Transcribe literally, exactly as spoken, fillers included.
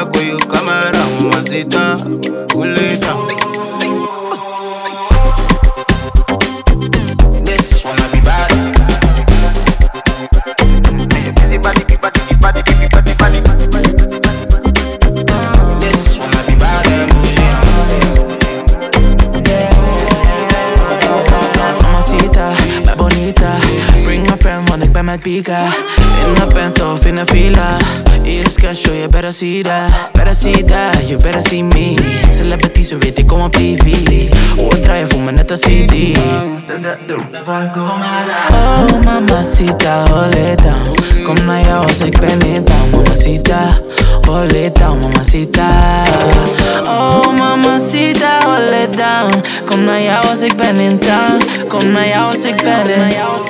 like when you come around, mamacita. Cool it down. This wanna be bad. Body, body, body, body, body, body. This wanna be bad and Mamacita, me bonita. Bring a friend, want ik ben met Pika. In de bento of in de villa. Hier is cash, so you better see that. Better see that, you better see me. Celebrity, zo weet ik kom op T V. Hoe draaien voor me net als C D. Oh mamacita, hold it down. Kom naar jou als ik ben in town. Mamacita, hold it down, mamacita. Oh mamacita, hold it down. Kom naar jou als ik ben in town. Kom naar jou als ik ben in